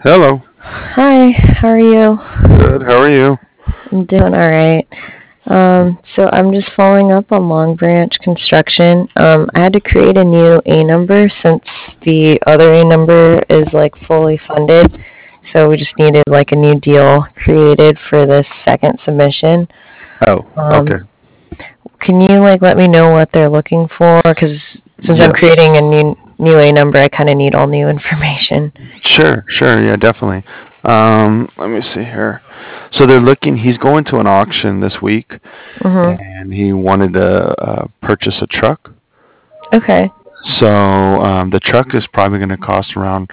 Hello. Hi, how are you? Good. How are you? I'm doing all right. So I'm just following up on Long Branch construction. I had to create a new A number since the other A number is like fully funded. So we just needed like a new deal created for this second submission. Oh, okay. Um, can you like let me know what they're looking for? Because since I'm Yes. creating a new A number, I kind of need all new information. Sure. Yeah, definitely. Let me see here. So they're looking. He's going to an auction this week, Mhm. and he wanted to purchase a truck. Okay. So the truck is probably going to cost around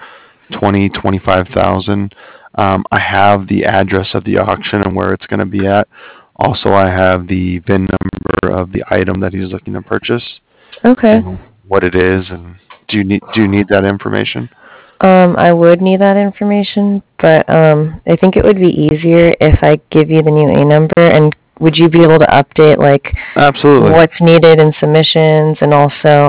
25,000. I have the address of the auction and where it's going to be at. Also, I have the VIN number of the item that he's looking to purchase Okay. and what it is. And do you need that information? I would need that information, but I think it would be easier if I give you the new A number. And would you be able to update like Absolutely. what's needed in submissions and also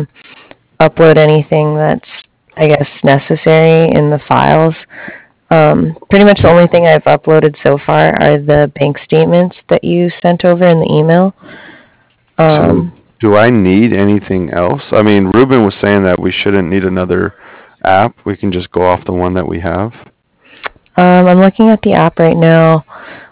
upload anything that's I guess necessary in the files? Pretty much the only thing I've uploaded so far are the bank statements that you sent over in the email. So, Um, do I need anything else? I mean, Ruben was saying that we shouldn't need another app. We can just go off the one that we have. I'm looking at the app right now.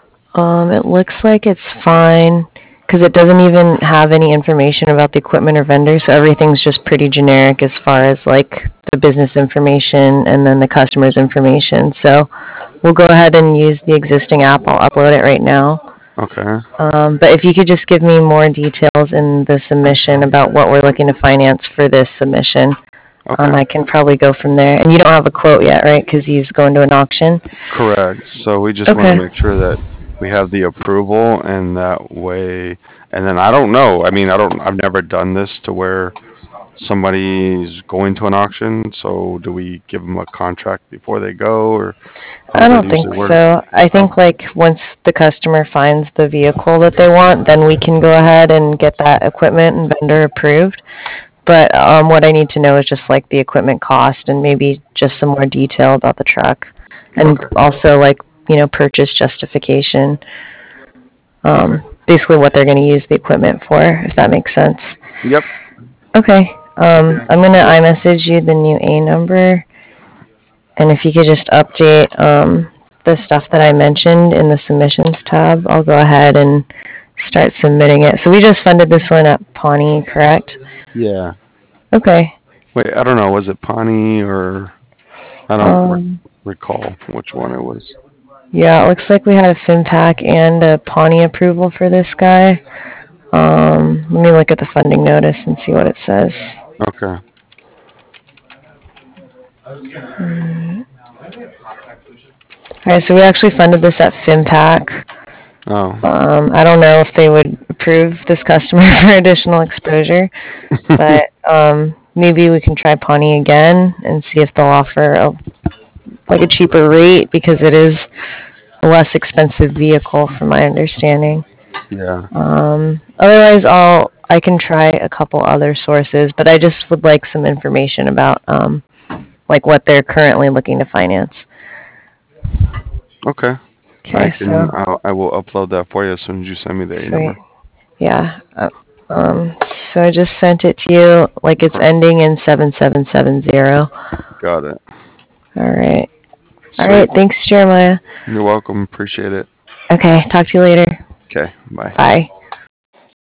It looks like it's fine because it doesn't even have any information about the equipment or vendor, so everything's just pretty generic as far as like the business information and then the customer's information. So we'll go ahead and use the existing app. I'll upload it right now. Okay. But if you could just give me more details in the submission about what we're looking to finance for this submission, Okay. I can probably go from there. And you don't have a quote yet, right? Because he's going to an auction. Correct. So we just want to Okay. make sure that we have the approval, and that way. And then I don't know. I mean, I've never done this to where somebody's going to an auction. So do we give them a contract before they go, or how I does that don't think usually work? so. I think like once the customer finds the vehicle that they want, then we can go ahead and get that equipment and vendor approved. But what I need to know is just like the equipment cost and maybe just some more detail about the truck, and Okay. also like purchase justification. Okay. Basically what they're going to use the equipment for, if that makes sense. Yep. Okay. I'm gonna iMessage you the new A number. And if you could just update the stuff that I mentioned in the submissions tab, I'll go ahead and start submitting it. So we just funded this one at Pawnee, correct? Yeah. Okay. Wait, I don't know. Was it Pawnee or I don't Um, recall which one it was. yeah, it looks like we had a FinPack and a Pawnee approval for this guy. Let me look at the funding notice and see what it says. Okay. All right, so we actually funded this at FinPack. Oh. I don't know if they would approve this customer for additional exposure, but maybe we can try Pawnee again and see if they'll offer like a cheaper rate because it is a less expensive vehicle, from my understanding. Yeah. Otherwise, I can try a couple other sources, but I just would like some information about like what they're currently looking to finance. Okay. I Okay, can. so I will upload that for you as soon as you send me the A sweet. number. Yeah. Um, so I just sent it to you. Like it's ending in 7770. Got it. All right. All right. Sweet. Thanks, Jeremiah. You're welcome. Appreciate it. Okay. Talk to you later. Okay. Bye. Bye.